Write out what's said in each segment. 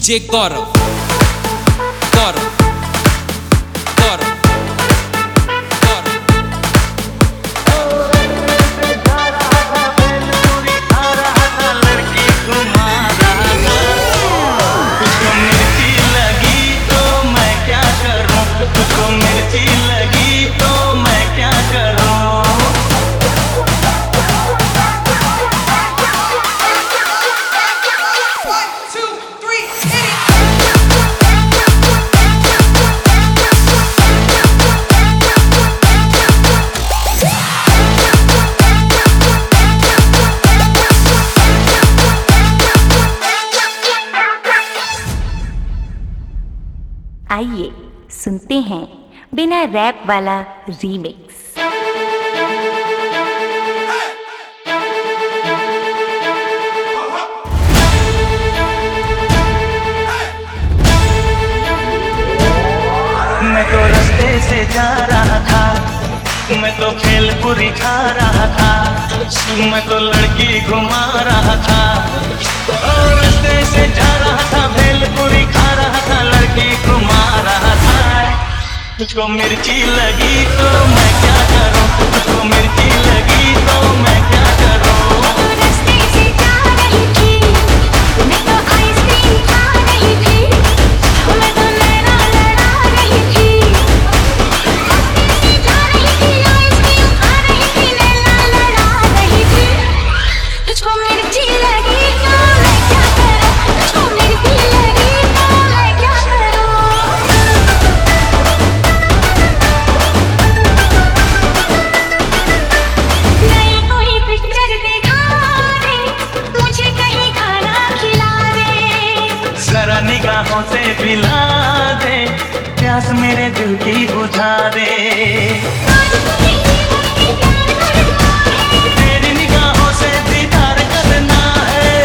DJ Gaurav, Gaurav, Gaurav, Gaurav। तुझको मिर्ची लगी तो मैं क्या करूं, तुझको मिर्ची लगी तो मैं क्या करूं। आइए सुनते हैं बिना रैप वाला रीमिक्स। मैं तो रास्ते से जा रहा था, मैं तो भेलपुरी खा रहा था, मैं तो लड़की घुमा रहा था। और रास्ते से जा रहा था, भेलपुरी खा रहा था, लड़की घुमा रहा था। तुझको मिर्ची लगी तो मैं क्या करूं, तुझको मिर्ची लगी तो मैं क्या करूं। निगाहों से पिला दे, प्यास मेरे दिल की बुझा दे। तेरी निगाहों से दीदार करना है।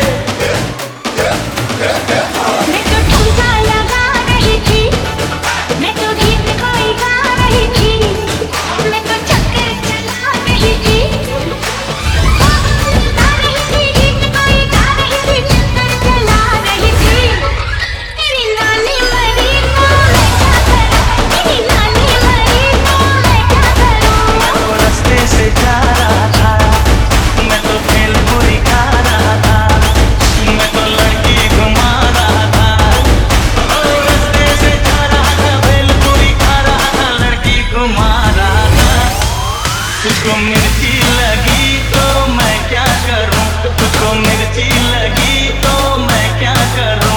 मैं तो ठुमका लगा रही थी, मैं तो गीत कोई गा रही थी, मैं तो चक्कर चला रही थी, गीत कोई गा रही थी, चक्कर चला रही थी। तेरी नानी मरी तो मैं क्या करूं, तेरी नानी मरी तो मैं क्या करूं। मैं तो रास्ते से जा रहा था, मैं तो भेलपुरी खा रहा था, मैं तो लड़की घुमा रहा था। और रास्ते से जा रहा था, भेलपुरी खा रहा था, लड़की घुमा रहा था। तुझको मिर्ची लगी तो मैं क्या करूं, तुझको मिर्ची लगी तो मैं क्या करूं।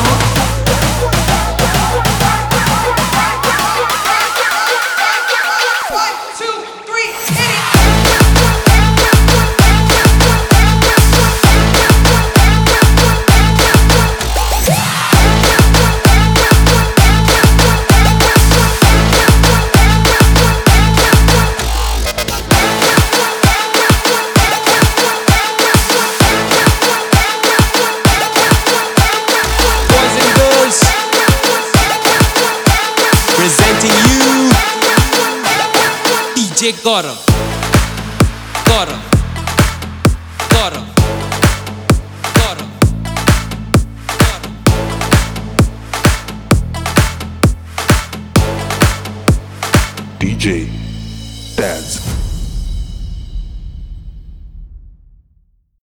Boys and girls, presenting you DJ Gaurav, Gaurav, Gaurav, Gaurav, Gaurav। DJ Taz.